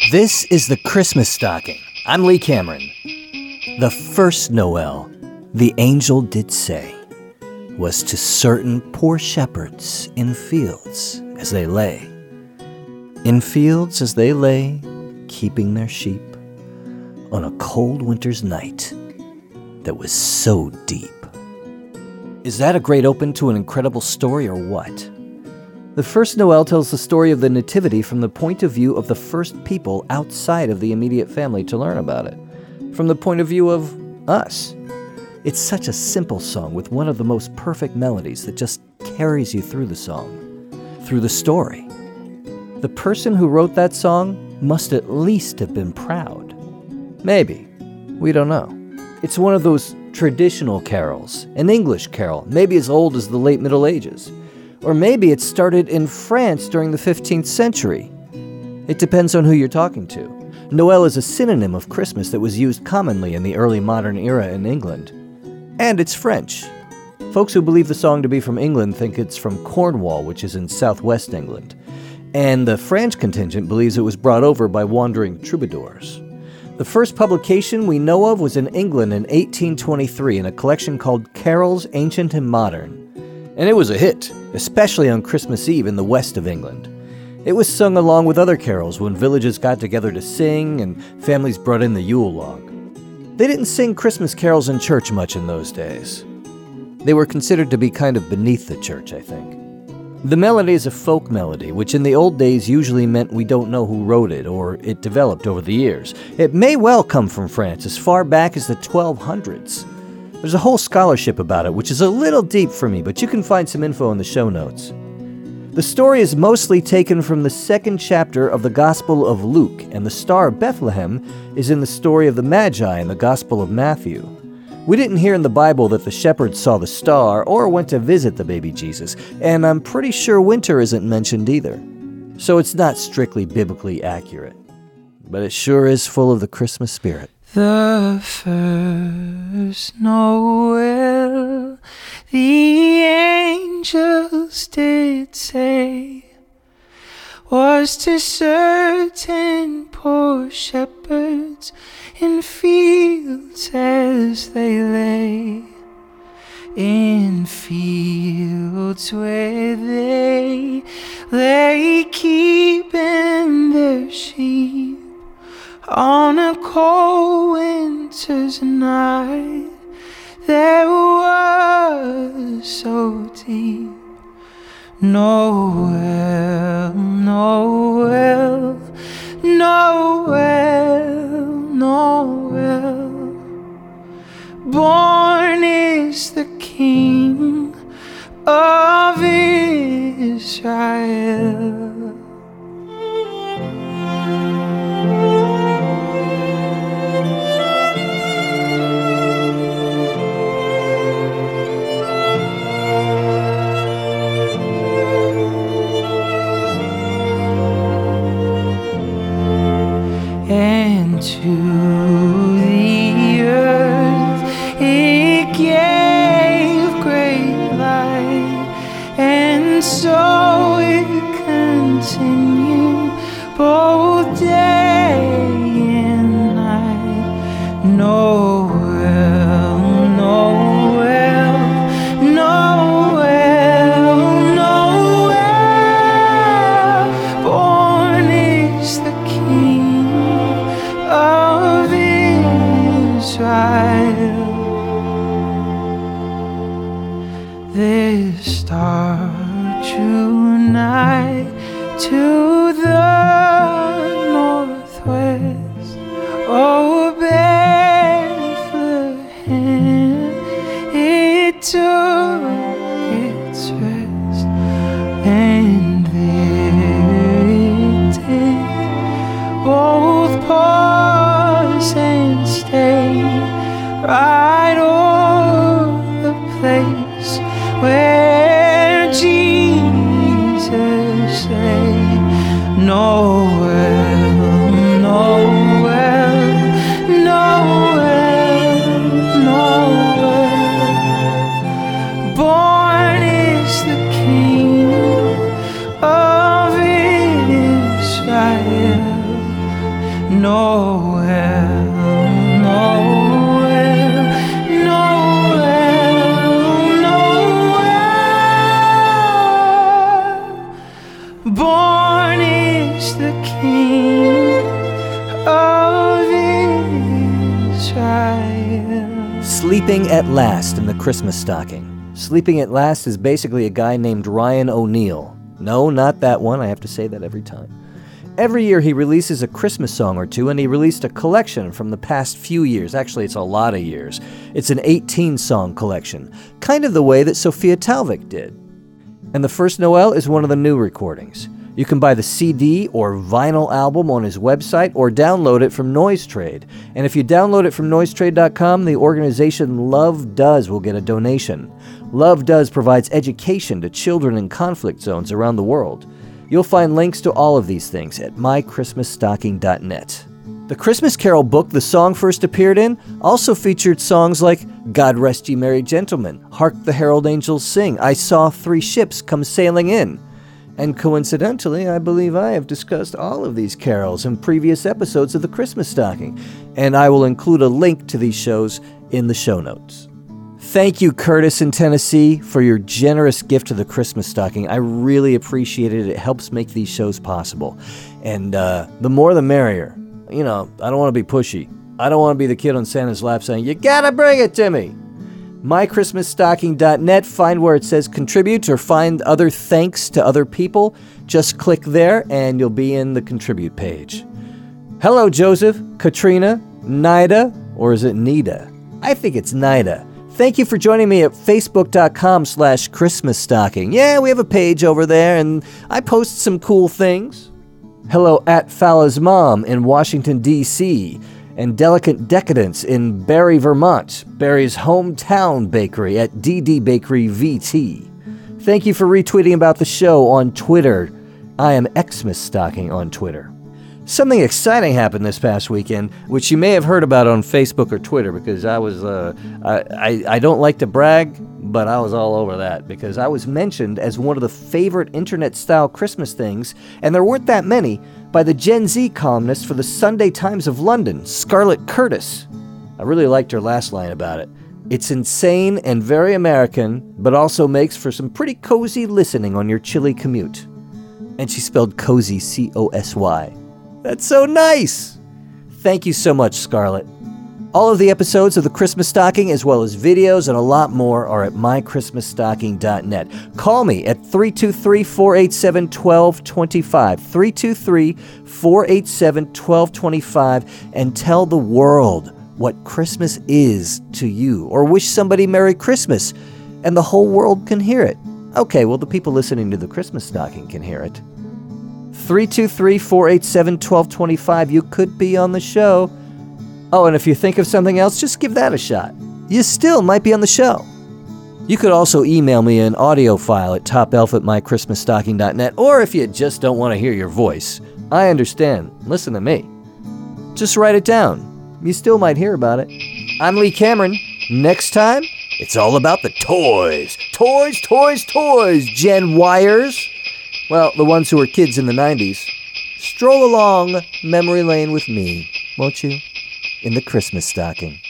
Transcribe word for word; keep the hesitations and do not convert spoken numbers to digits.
This is the Christmas Stocking. I'm Lee Cameron. The first Noel, the angel did say, was to certain poor shepherds in fields as they lay. In fields as they lay, keeping their sheep, on a cold winter's night that was so deep. Is that a great open to an incredible story or what? The first Noel tells the story of the Nativity from the point of view of the first people outside of the immediate family to learn about it, from the point of view of us. It's such a simple song with one of the most perfect melodies that just carries you through the song, through the story. The person who wrote that song must at least have been proud. Maybe. We don't know. It's one of those traditional carols, an English carol, maybe as old as the late Middle Ages. Or maybe it started in France during the fifteenth century. It depends on who you're talking to. Noel is a synonym of Christmas that was used commonly in the early modern era in England. And it's French. Folks who believe the song to be from England think it's from Cornwall, which is in southwest England. And the French contingent believes it was brought over by wandering troubadours. The first publication we know of was in England in eighteen twenty-three in a collection called Carols Ancient and Modern. And it was a hit, especially on Christmas Eve in the west of England. It was sung along with other carols when villages got together to sing and families brought in the Yule log. They didn't sing Christmas carols in church much in those days. They were considered to be kind of beneath the church, I think. The melody is a folk melody, which in the old days usually meant we don't know who wrote it or it developed over the years. It may well come from France as far back as the twelve hundreds. There's a whole scholarship about it, which is a little deep for me, but you can find some info in the show notes. The story is mostly taken from the second chapter of the Gospel of Luke, and the Star of Bethlehem is in the story of the Magi in the Gospel of Matthew. We didn't hear in the Bible that the shepherds saw the star or went to visit the baby Jesus, and I'm pretty sure winter isn't mentioned either. So it's not strictly biblically accurate. But it sure is full of the Christmas spirit. The first Noel, the angels did say, was to certain poor shepherds in fields as they lay. In fields where they lay keeping their sheep, on a cold winter's night that was so deep. Noel, Noel, Noel, Noel. Born is the King of Israel. And to the earth it gave great light, and so it continued both day and night. Noel, Noel, Noel, Noel. Born is the King of Israel. This star drew nigh to the northwest. Oh, Bethlehem, it took its rest, and there it did both pause and stay right o'er the place where Jesus lay. Noel, Noel, Noel, Noel. Born is the King of Israel. Noel, Noel, Noel, Noel. Born is the King of Israel. Sleeping at Last in the Christmas Stocking. Sleeping at Last is basically a guy named Ryan O'Neal. No, not that one. I have to say that every time. Every year he releases a Christmas song or two, and he released a collection from the past few years. Actually, it's a lot of years. It's an eighteen-song collection, kind of the way that Sophia Talvik did. And The First Noel is one of the new recordings. You can buy the C D or vinyl album on his website or download it from Noise Trade. And if you download it from noise trade dot com, the organization Love Does will get a donation. Love Does provides education to children in conflict zones around the world. You'll find links to all of these things at my christmas stocking dot net. The Christmas Carol book the song first appeared in also featured songs like God Rest Ye Merry Gentlemen, Hark the Herald Angels Sing, I Saw Three Ships Come Sailing In. And coincidentally, I believe I have discussed all of these carols in previous episodes of the Christmas Stocking, and I will include a link to these shows in the show notes. Thank you, Curtis in Tennessee, for your generous gift to the Christmas Stocking. I really appreciate it. It helps make these shows possible. And uh, the more the merrier. You know, I don't want to be pushy. I don't want to be the kid on Santa's lap saying, you gotta bring it to me. my christmas stocking dot net, find where it says contribute or find other thanks to other people. Just click there and you'll be in the contribute page. Hello, Joseph, Katrina, Nida, or is it Nida? I think it's Nida. Thank you for joining me at facebook dot com slash Christmas Stocking. Yeah, we have a page over there and I post some cool things. Hello at Fala's mom in Washington, D C, and Delicate Decadence in Barry, Vermont, Barry's hometown bakery at D D Bakery V T. Thank you for retweeting about the show on Twitter. I am Xmas Stocking on Twitter. Something exciting happened this past weekend, which you may have heard about on Facebook or Twitter, because I was, uh, I, I, I don't like to brag, but I was all over that, because I was mentioned as one of the favorite internet-style Christmas things, and there weren't that many, by the Gen Z columnist for the Sunday Times of London, Scarlett Curtis. I really liked her last line about it. It's insane and very American, but also makes for some pretty cozy listening on your chilly commute. And she spelled cozy, C O S Y. That's so nice! Thank you so much, Scarlett. All of the episodes of The Christmas Stocking, as well as videos and a lot more, are at my christmas stocking dot net. Call me at three two three, four eight seven, one two two five, three two three, four eight seven, one two two five, and tell the world what Christmas is to you, or wish somebody Merry Christmas, and the whole world can hear it. Okay, well, the people listening to The Christmas Stocking can hear it. three two three, four eight seven, one two two five. You could be on the show. Oh, and if you think of something else, just give that a shot. You still might be on the show. You could also email me an audio file at top elf at my christmas stocking dot net, or if you just don't want to hear your voice, I understand. Listen to me. Just write it down. You still might hear about it. I'm Lee Cameron. Next time, it's all about the toys. Toys, toys, toys, Gen Wires. Well, the ones who were kids in the nineties. Stroll along memory lane with me, won't you? In the Christmas Stocking.